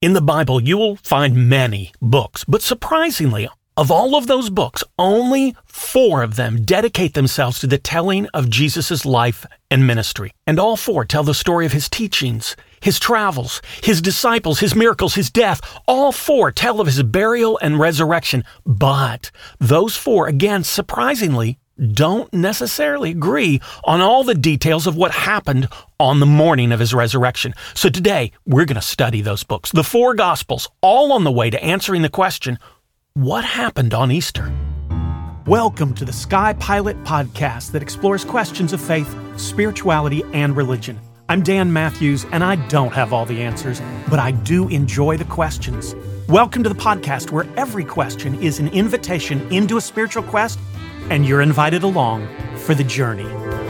In the Bible, you will find many books, but surprisingly, of all of those books, only 4 of them dedicate themselves to the telling of Jesus' life and ministry. And all 4 tell the story of his teachings, his travels, his disciples, his miracles, his death. All 4 tell of his burial and resurrection. But those 4, again, surprisingly, don't necessarily agree on all the details of what happened on the morning of his resurrection. So today, we're going to study those books, the 4 Gospels, all on the way to answering the question, what happened on Easter? Welcome to the Sky Pilot podcast that explores questions of faith, spirituality, and religion. I'm Dan Matthews, and I don't have all the answers, but I do enjoy the questions. Welcome to the podcast where every question is an invitation into a spiritual quest, and you're invited along for the journey.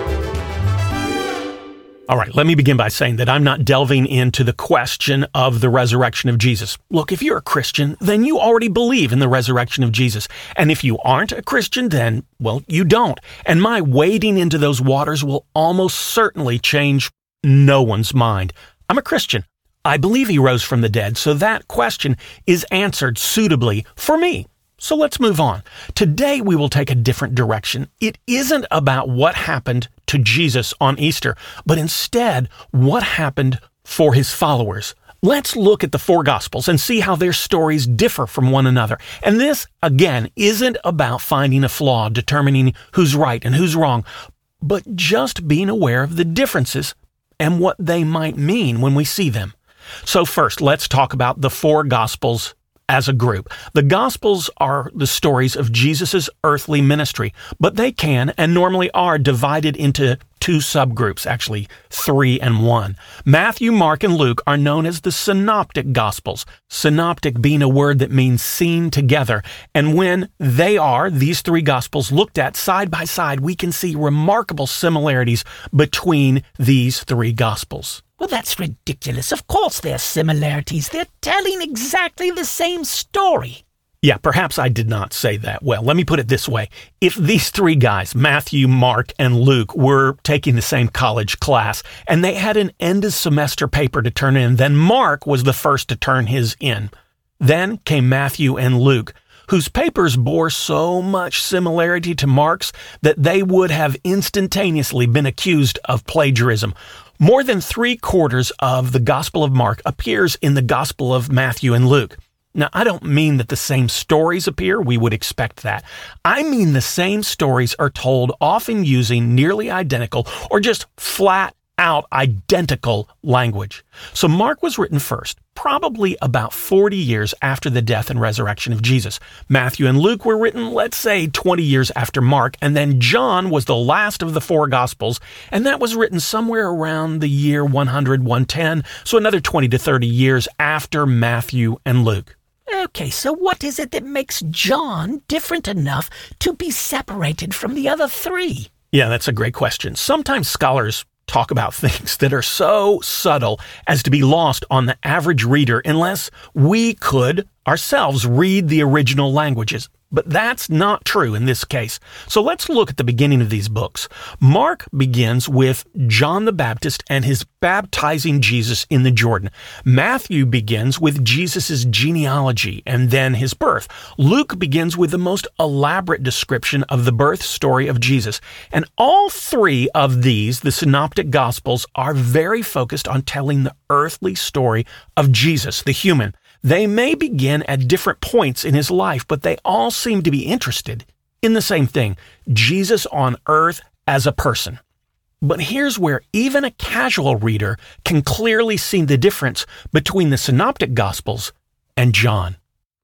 All right, let me begin by saying that I'm not delving into the question of the resurrection of Jesus. Look, if you're a Christian, then you already believe in the resurrection of Jesus. And if you aren't a Christian, then, well, you don't. And my wading into those waters will almost certainly change no one's mind. I'm a Christian. I believe he rose from the dead, so that question is answered suitably for me. So let's move on. Today we will take a different direction. It isn't about what happened to Jesus on Easter, but instead what happened for his followers. Let's look at the 4 Gospels and see how their stories differ from one another. And this, again, isn't about finding a flaw, determining who's right and who's wrong, but just being aware of the differences and what they might mean when we see them. So first, let's talk about the 4 Gospels as a group. The Gospels are the stories of Jesus' earthly ministry, but they can and normally are divided into 2 subgroups, actually 3 and 1. Matthew, Mark, and Luke are known as the Synoptic Gospels, synoptic being a word that means seen together. And when these 3 Gospels looked at side by side, we can see remarkable similarities between these 3 Gospels. Well, that's ridiculous. Of course there's similarities. They're telling exactly the same story. Yeah, perhaps I did not say that well. Let me put it this way. If these 3 guys, Matthew, Mark, and Luke, were taking the same college class and they had an end-of-semester paper to turn in, then Mark was the first to turn his in. Then came Matthew and Luke, whose papers bore so much similarity to Mark's that they would have instantaneously been accused of plagiarism. More than 3/4 of the Gospel of Mark appears in the Gospel of Matthew and Luke. Now, I don't mean that the same stories appear. We would expect that. I mean the same stories are told, often using nearly identical or just flat out identical language. So Mark was written first, probably about 40 years after the death and resurrection of Jesus. Matthew and Luke were written, let's say, 20 years after Mark, and then John was the last of the 4 Gospels, and that was written somewhere around the year 100, 110, so another 20 to 30 years after Matthew and Luke. Okay, so what is it that makes John different enough to be separated from the other 3? Yeah, that's a great question. Sometimes scholars talk about things that are so subtle as to be lost on the average reader unless we could ourselves read the original languages. But that's not true in this case. So let's look at the beginning of these books. Mark begins with John the Baptist and his baptizing Jesus in the Jordan. Matthew begins with Jesus' genealogy and then his birth. Luke begins with the most elaborate description of the birth story of Jesus. And all 3 of these, the Synoptic Gospels, are very focused on telling the earthly story of Jesus, the human. They may begin at different points in his life, but they all seem to be interested in the same thing, Jesus on earth as a person. But here's where even a casual reader can clearly see the difference between the Synoptic Gospels and John.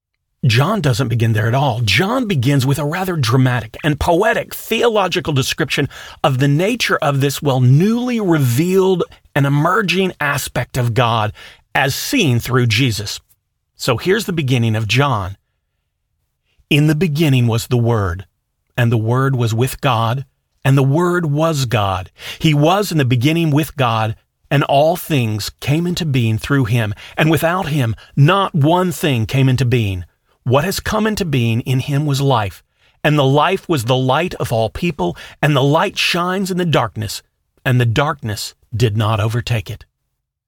John doesn't begin there at all. John begins with a rather dramatic and poetic theological description of the nature of this, newly revealed and emerging aspect of God as seen through Jesus. So here's the beginning of John. In the beginning was the Word, and the Word was with God, and the Word was God. He was in the beginning with God, and all things came into being through him, and without him not one thing came into being. What has come into being in him was life, and the life was the light of all people, and the light shines in the darkness, and the darkness did not overtake it.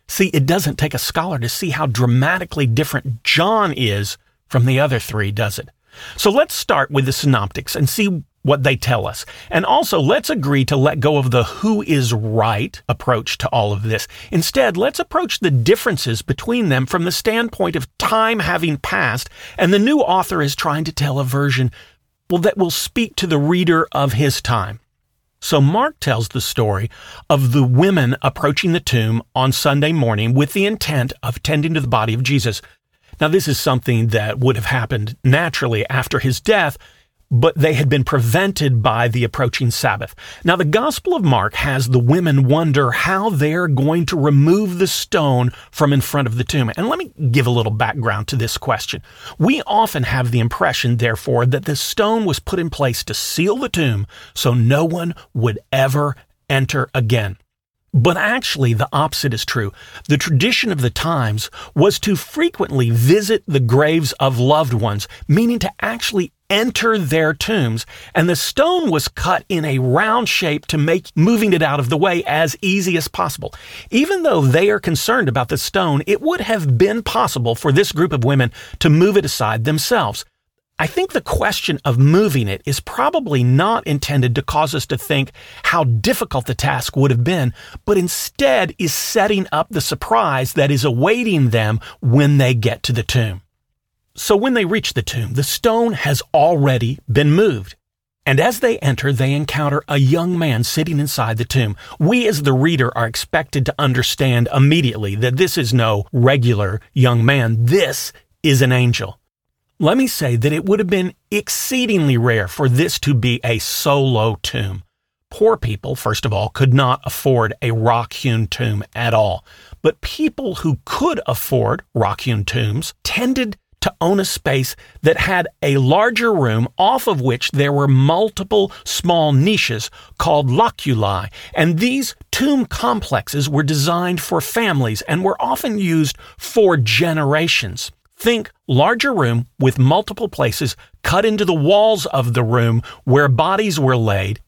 See, it doesn't take a scholar to see how dramatically different John is from the other three, does it? So let's start with the synoptics and see what they tell us. And also, let's agree to let go of the who is right approach to all of this. Instead, let's approach the differences between them from the standpoint of time having passed, and the new author is trying to tell a version, that will speak to the reader of his time. So Mark tells the story of the women approaching the tomb on Sunday morning with the intent of tending to the body of Jesus. Now, this is something that would have happened naturally after his death, but they had been prevented by the approaching Sabbath. Now, the Gospel of Mark has the women wonder how they're going to remove the stone from in front of the tomb. And let me give a little background to this question. We often have the impression, therefore, that the stone was put in place to seal the tomb so no one would ever enter again. But actually, the opposite is true. The tradition of the times was to frequently visit the graves of loved ones, meaning to actually enter their tombs, and the stone was cut in a round shape to make moving it out of the way as easy as possible. Even though they are concerned about the stone, it would have been possible for this group of women to move it aside themselves. I think the question of moving it is probably not intended to cause us to think how difficult the task would have been, but instead is setting up the surprise that is awaiting them when they get to the tomb. So when they reach the tomb, the stone has already been moved. And as they enter, they encounter a young man sitting inside the tomb. We as the reader are expected to understand immediately that this is no regular young man. This is an angel. Let me say that it would have been exceedingly rare for this to be a solo tomb. Poor people, first of all, could not afford a rock-hewn tomb at all. But people who could afford rock-hewn tombs tended to own a space that had a larger room off of which there were multiple small niches called loculi, and these tomb complexes were designed for families and were often used for generations. Think larger room with multiple places cut into the walls of the room where bodies were laid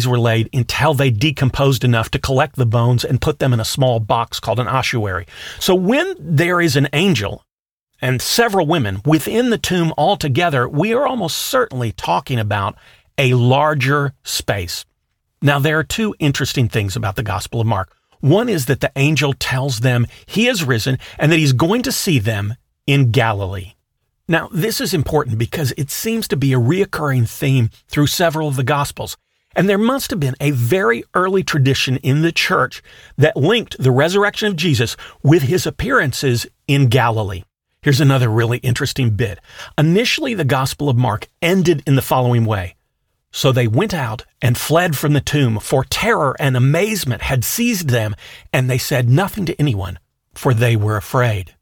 until they decomposed enough to collect the bones and put them in a small box called an ossuary. So when there is an angel and several women within the tomb altogether, we are almost certainly talking about a larger space. Now, there are two interesting things about the Gospel of Mark. One is that the angel tells them he is risen and that he's going to see them in Galilee. Now, this is important because it seems to be a reoccurring theme through several of the Gospels. And there must have been a very early tradition in the church that linked the resurrection of Jesus with his appearances in Galilee. Here's another really interesting bit. Initially, the Gospel of Mark ended in the following way. So they went out and fled from the tomb, for terror and amazement had seized them, and they said nothing to anyone, for they were afraid.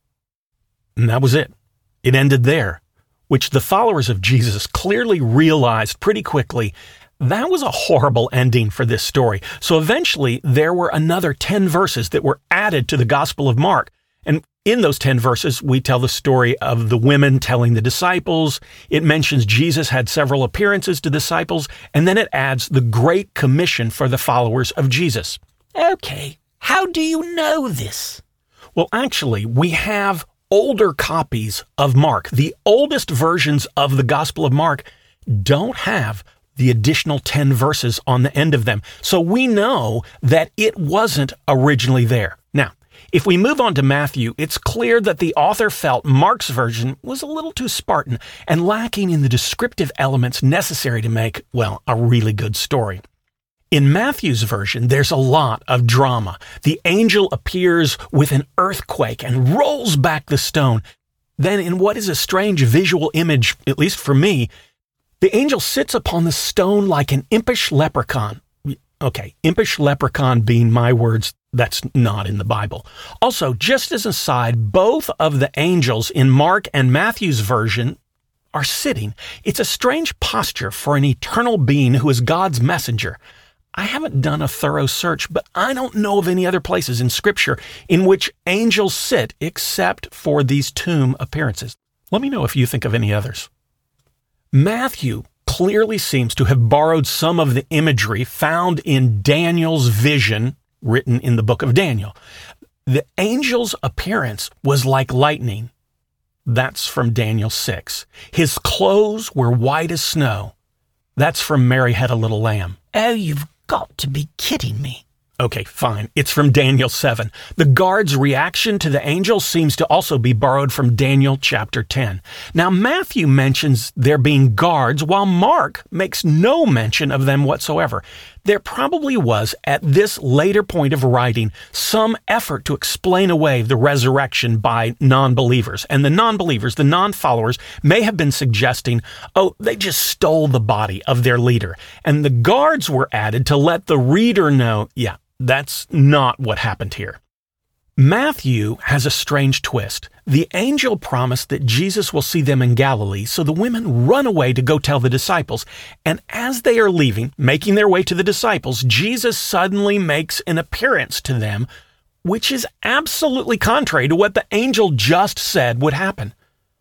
And that was it. It ended there, which the followers of Jesus clearly realized pretty quickly that was a horrible ending for this story. So eventually, there were another 10 verses that were added to the Gospel of Mark. And in those 10 verses, we tell the story of the women telling the disciples. It mentions Jesus had several appearances to disciples, and then it adds the Great Commission for the followers of Jesus. Okay, how do you know this? Well, actually, we have older copies of Mark. The oldest versions of the Gospel of Mark don't have the additional 10 verses on the end of them. So we know that it wasn't originally there. Now, if we move on to Matthew, it's clear that the author felt Mark's version was a little too Spartan and lacking in the descriptive elements necessary to make, a really good story. In Matthew's version, there's a lot of drama. The angel appears with an earthquake and rolls back the stone. Then, in what is a strange visual image, at least for me, the angel sits upon the stone like an impish leprechaun. Okay, impish leprechaun being my words, that's not in the Bible. Also, just as an aside, both of the angels in Mark and Matthew's version are sitting. It's a strange posture for an eternal being who is God's messenger. I haven't done a thorough search, but I don't know of any other places in Scripture in which angels sit except for these tomb appearances. Let me know if you think of any others. Matthew clearly seems to have borrowed some of the imagery found in Daniel's vision written in the book of Daniel. The angel's appearance was like lightning. That's from Daniel 6. His clothes were white as snow. That's from Mary Had a Little Lamb. Oh, you've got to be kidding me. Okay, fine. It's from Daniel 7. The guard's reaction to the angel seems to also be borrowed from Daniel chapter 10. Now, Matthew mentions there being guards, while Mark makes no mention of them whatsoever. There probably was, at this later point of writing, some effort to explain away the resurrection by non-believers. And the non-believers, the non-followers, may have been suggesting, oh, they just stole the body of their leader. And the guards were added to let the reader know, yeah, that's not what happened here. Matthew has a strange twist. The angel promised that Jesus will see them in Galilee, so the women run away to go tell the disciples. And as they are leaving, making their way to the disciples, Jesus suddenly makes an appearance to them, which is absolutely contrary to what the angel just said would happen.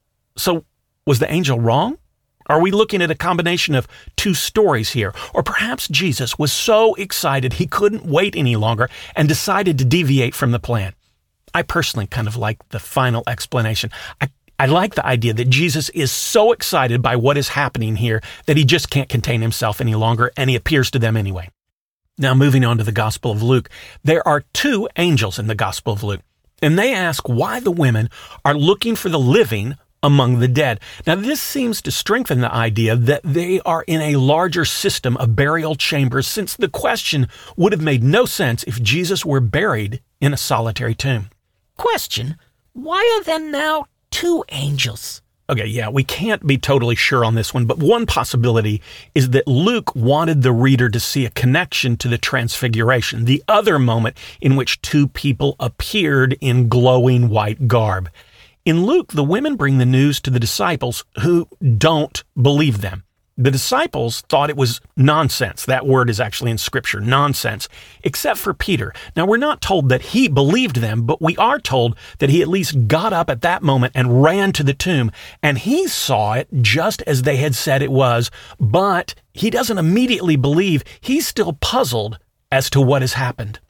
So, was the angel wrong? Are we looking at a combination of two stories here? Or perhaps Jesus was so excited he couldn't wait any longer and decided to deviate from the plan? I personally kind of like the final explanation. I like the idea that Jesus is so excited by what is happening here that he just can't contain himself any longer, and he appears to them anyway. Now, moving on to the Gospel of Luke, there are two angels in the Gospel of Luke, and they ask why the women are looking for the living among the dead. Now, this seems to strengthen the idea that they are in a larger system of burial chambers, since the question would have made no sense if Jesus were buried in a solitary tomb. Question, why are there now two angels? Okay, yeah, we can't be totally sure on this one, but one possibility is that Luke wanted the reader to see a connection to the Transfiguration, the other moment in which two people appeared in glowing white garb. In Luke, the women bring the news to the disciples who don't believe them. The disciples thought it was nonsense. That word is actually in Scripture, nonsense, except for Peter. Now, we're not told that he believed them, but we are told that he at least got up at that moment and ran to the tomb, and he saw it just as they had said it was, but he doesn't immediately believe. He's still puzzled as to what has happened.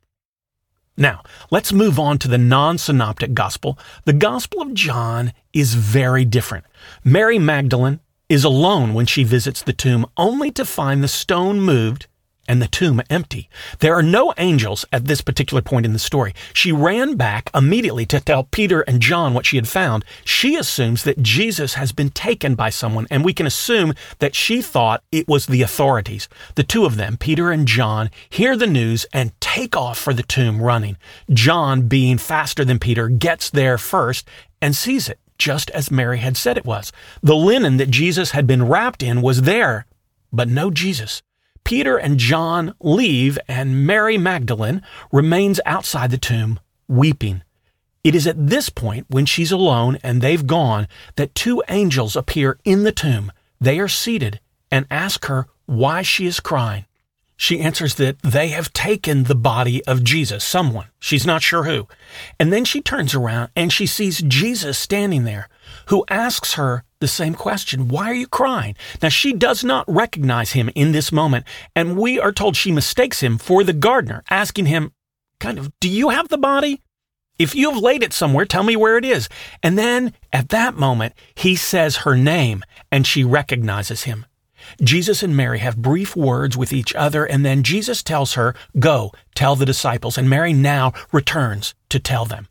Now, let's move on to the non-synoptic gospel. The Gospel of John is very different. Mary Magdalene is alone when she visits the tomb, only to find the stone moved and the tomb empty. There are no angels at this particular point in the story. She ran back immediately to tell Peter and John what she had found. She assumes that Jesus has been taken by someone, and we can assume that she thought it was the authorities. The two of them, Peter and John, hear the news and take off for the tomb running. John, being faster than Peter, gets there first and sees it, just as Mary had said it was. The linen that Jesus had been wrapped in was there, but no Jesus. Peter and John leave, and Mary Magdalene remains outside the tomb, weeping. It is at this point, when she's alone and they've gone, that two angels appear in the tomb. They are seated and ask her why she is crying. She answers that they have taken the body of Jesus, someone. She's not sure who. And then she turns around and she sees Jesus standing there, who asks her the same question. Why are you crying? Now, she does not recognize him in this moment, and we are told she mistakes him for the gardener, asking him, do you have the body? If you have laid it somewhere, tell me where it is. And then, at that moment, he says her name, and she recognizes him. Jesus and Mary have brief words with each other, and then Jesus tells her, go, tell the disciples, and Mary now returns to tell them.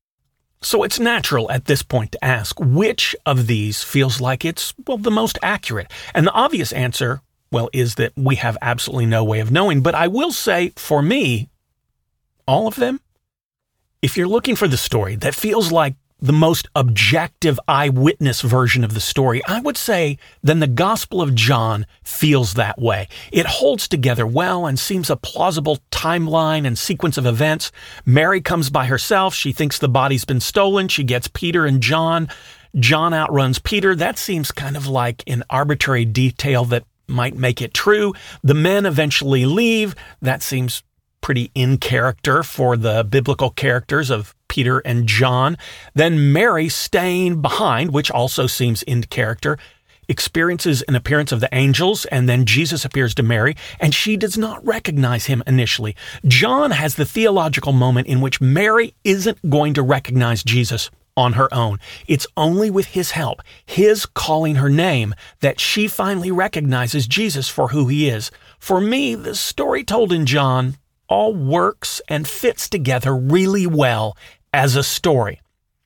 So it's natural at this point to ask which of these feels like it's, the most accurate. And the obvious answer, is that we have absolutely no way of knowing. But I will say, for me, all of them. If you're looking for the story that feels like the most objective eyewitness version of the story, I would say then the Gospel of John feels that way. It holds together well and seems a plausible timeline and sequence of events. Mary comes by herself. She thinks the body's been stolen. She gets Peter and John. John outruns Peter. That seems kind of like an arbitrary detail that might make it true. The men eventually leave. That seems pretty in character for the biblical characters of Peter and John. Then Mary staying behind, which also seems in character. experiences an appearance of the angels, and then Jesus appears to Mary, and she does not recognize him initially. John has the theological moment in which Mary isn't going to recognize Jesus on her own. It's only with his help, his calling her name, that she finally recognizes Jesus for who he is. For me, the story told in John all works and fits together really well as a story.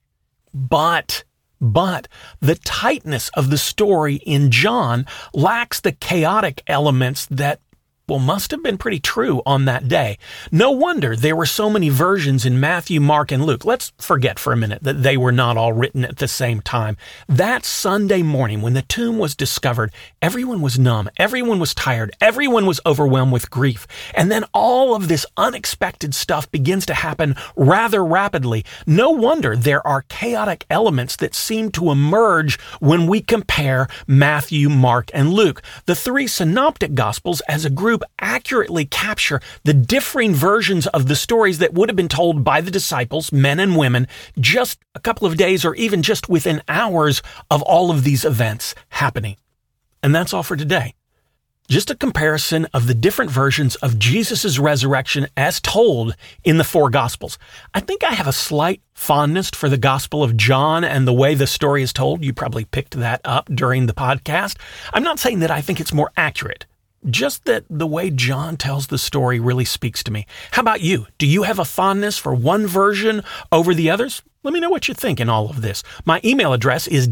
But the tightness of the story in John lacks the chaotic elements that must have been pretty true on that day. No wonder there were so many versions in Matthew, Mark, and Luke. Let's forget for a minute that they were not all written at the same time. That Sunday morning when the tomb was discovered, everyone was numb, everyone was tired, everyone was overwhelmed with grief. And then all of this unexpected stuff begins to happen rather rapidly. No wonder there are chaotic elements that seem to emerge when we compare Matthew, Mark, and Luke. The three synoptic gospels as a group accurately capture the differing versions of the stories that would have been told by the disciples, men and women, just a couple of days or even just within hours of all of these events happening. And that's all for today. Just a comparison of the different versions of Jesus' resurrection as told in the four Gospels. I think I have a slight fondness for the Gospel of John and the way the story is told. You probably picked that up during the podcast. I'm not saying that I think it's more accurate. Just that the way John tells the story really speaks to me. How about you? Do you have a fondness for one version over the others? Let me know what you think in all of this. My email address is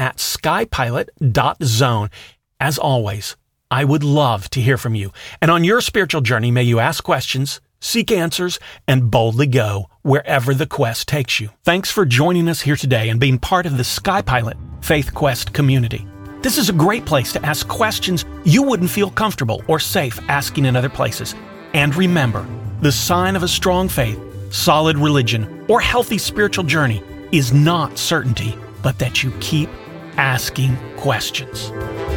dan@skypilot.zone. As always, I would love to hear from you. And on your spiritual journey, may you ask questions, seek answers, and boldly go wherever the quest takes you. Thanks for joining us here today and being part of the SkyPilot Faith Quest community. This is a great place to ask questions you wouldn't feel comfortable or safe asking in other places. And remember, the sign of a strong faith, solid religion, or healthy spiritual journey is not certainty, but that you keep asking questions.